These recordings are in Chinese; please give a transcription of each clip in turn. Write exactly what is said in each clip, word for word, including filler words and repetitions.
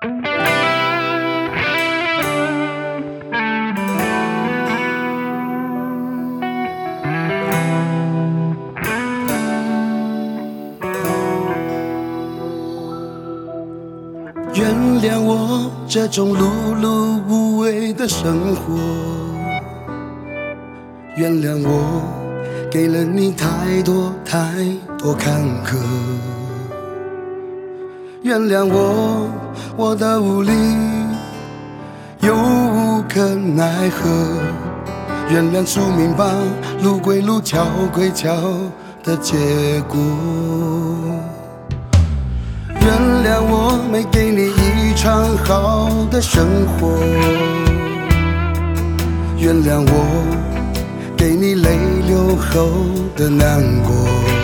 原谅我这种碌碌无为的生活，原谅我给了你太多太多坎坷，原谅我我的无力又无可奈何，原谅宿命把路归路桥归桥的结果，原谅我没给你一场好的生活，原谅我给你泪流后的难过，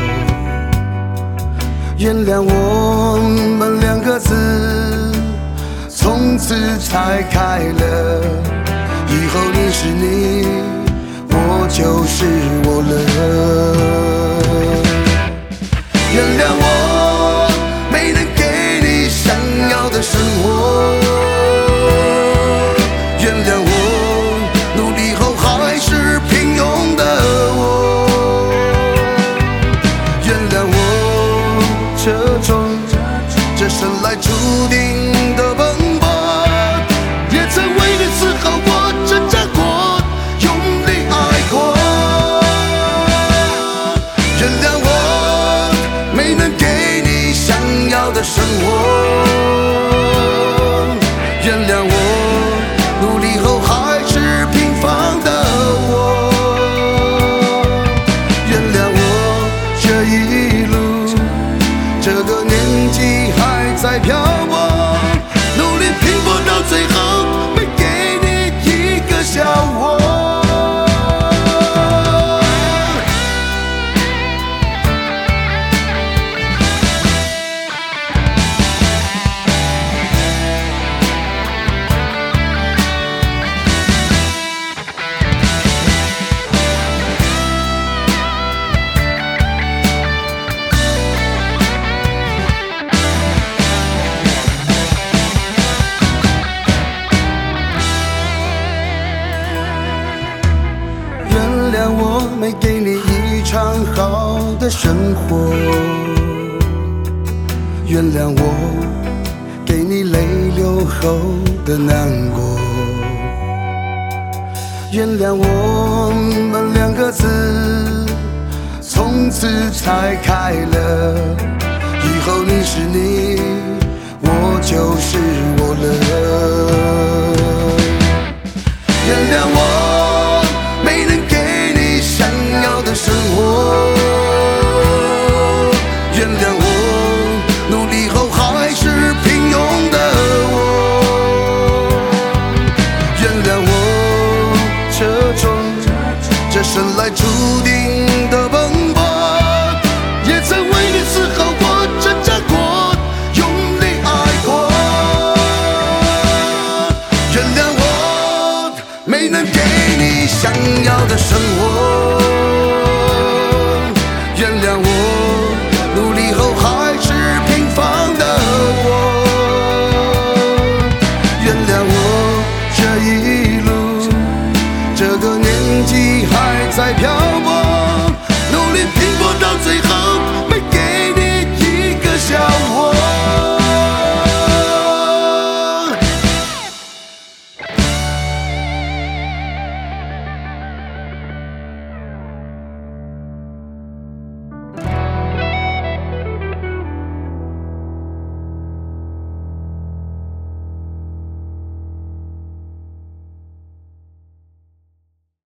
原谅我们两个字从此拆开了，以后你是你，我就是我了。原谅我没能给你想要的生活，原谅我努力后还是平庸的我，原谅我这种这生来注定的奔波，也曾为你思考过挣扎过用力爱过，原谅我没能给你想要的生活，原谅我努力后还是平凡的我，原谅我这一路这个年纪还在漂泊，努力拼搏到最后没给你一个笑我。原谅我没给你一场好的生活，原谅我给你泪流后的难过，原谅我们两个字从此拆开了，以后你是你，